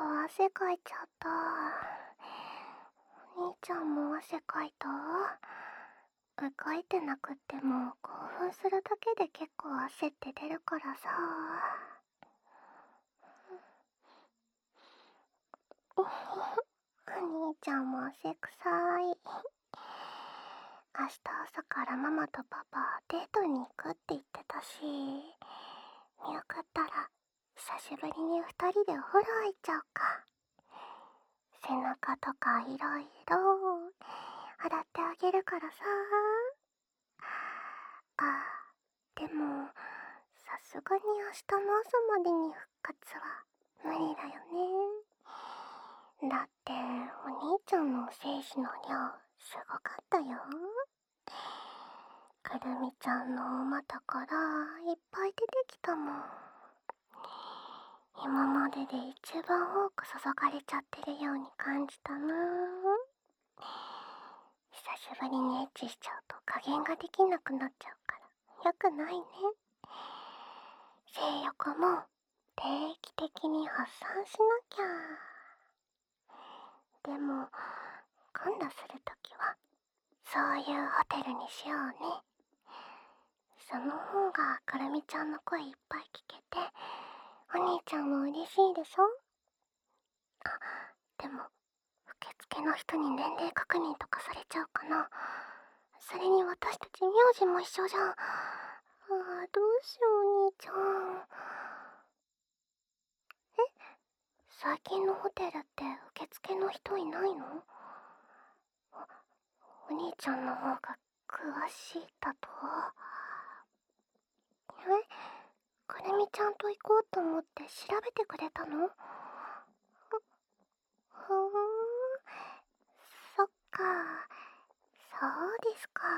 汗かいちゃった。お兄ちゃんも汗かいた？かいてなくっても興奮するだけで結構汗って出るからさ。お兄ちゃんも汗臭い。明日朝からママとパパデートに行くって言ってたし、見送ったら久しぶりに二人でお風呂入っちゃおうか。背中とかいろいろ洗ってあげるからさ。でもさすがに明日の朝までに復活は無理だよね。だってお兄ちゃんの精子の量すごかったよ。くるみちゃんのお股からいっぱい出てきたもん。今までで一番多く注がれちゃってるように感じたな。久しぶりにエッチしちゃうと加減ができなくなっちゃうからよくないね。性欲も定期的に発散しなきゃ。でも今度するときはそういうホテルにしようね。その方がくるみちゃんの声いっぱい聞けてお兄ちゃんも嬉しいでしょ。でも受付の人に年齢確認とかされちゃうかな。それに私たち名字も一緒じゃん。どうしようお兄ちゃん。最近のホテルって受付の人いないの？お兄ちゃんの方が詳しいだと。くるみちゃんと行こうと思って調べてくれたの？そっか、そうですか。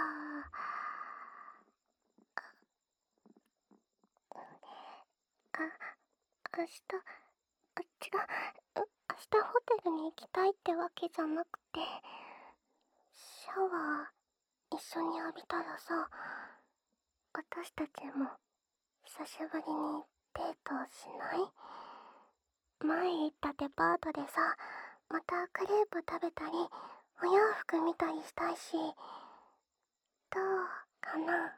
明日、明日ホテルに行きたいってわけじゃなくて、シャワー一緒に浴びたらさ、私たちも久しぶりにデートしない？前行ったデパートでさ、またクレープ食べたりお洋服見たりしたいし、どうかな？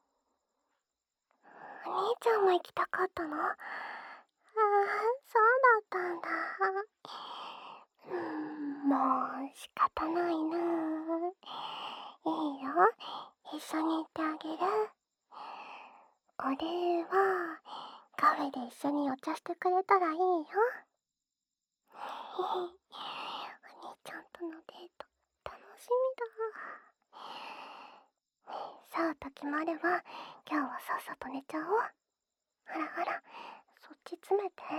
お兄ちゃんも行きたかったの？そうだったんだ。もう仕方ないな。いいよ、一緒に行ってあげる。お礼はカフェで一緒にお茶してくれたらいいよ。お兄ちゃんとのデート楽しみだ。さあと決まれば今日はさっさと寝ちゃおう。ほらほら、そっち詰めて。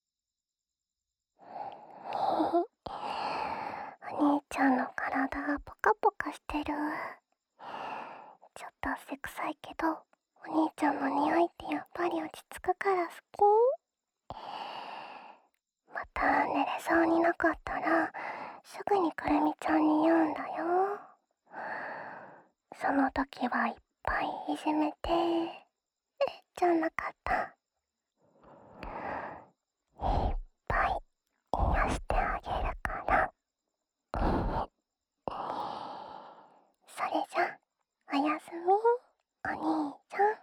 お兄ちゃんの体ポカポカしてる。ちょっと汗臭いけどお兄ちゃんの匂いってやっぱり落ち着くから好き。また寝れそうになかったらすぐにくるみちゃんに言うんだよ。その時はいっぱいいじめてじゃなかった。いっぱい癒してあげるから。それじゃおやすみお兄ちゃん。